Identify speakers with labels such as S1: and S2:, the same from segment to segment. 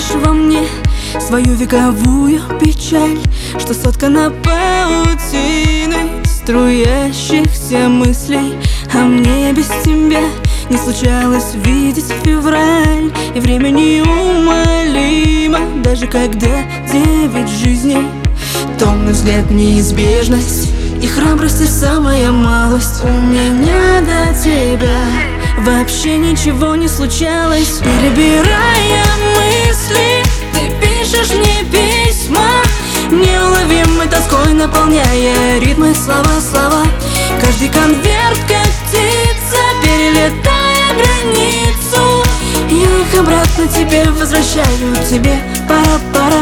S1: слышишь во мне свою вековую печаль, что соткана паутиной струящихся мыслей. А мне без тебя не случалось видеть февраль, и время неумолимо, даже когда 9 жизней. Томный взгляд, неизбежность и храбрость, и самая малость. У меня до тебя вообще ничего не случалось. Перебирая мысли, ты пишешь мне письма, неуловимой тоской наполняя ритмы слова. Каждый конверт как птица, перелетая границу. Я их обратно тебе возвращаю, тебе пора.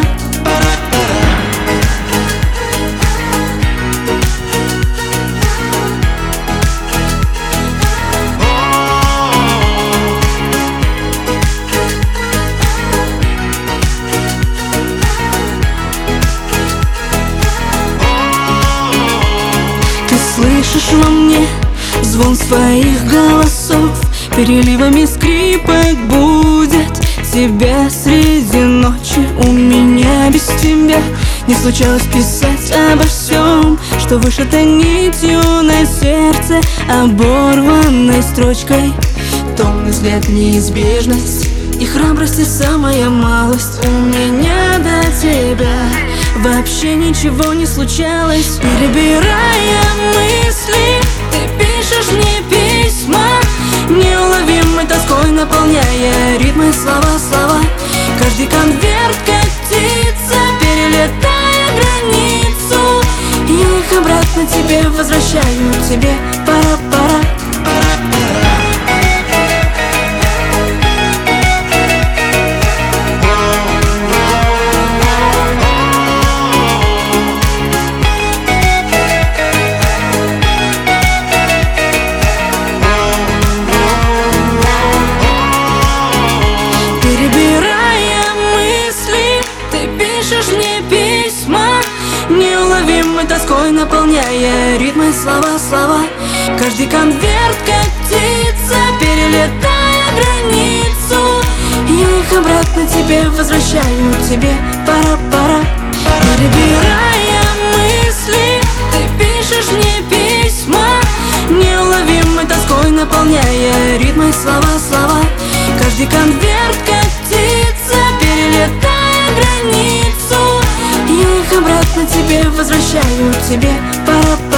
S1: Слышишь во мне звон своих голосов, переливами скрипок будет тебя среди ночи. У меня без тебя не случалось писать обо всем, что вышито нитью на сердце, оборванной строчкой. Томный взгляд, неизбежность и храбрость, и самая малость. У меня до тебя вообще ничего не случалось. Перебирая мысли, ты пишешь мне письма, неуловимой тоской наполняя ритмы слова. Каждый конверт как птица, перелетая границу. Я их обратно тебе возвращаю, тебе пора. Неуловимой тоской наполняя ритмы слова. Каждый конверт как птица, перелетая границу. Я их обратно тебе возвращаю, тебе пора. Перебирая мысли, ты пишешь мне письма, неуловимой тоской наполняя ритмы слова. Каждый конверт как птица, перелетая границу. Я их обратно тебе возвращаю, тебе пора.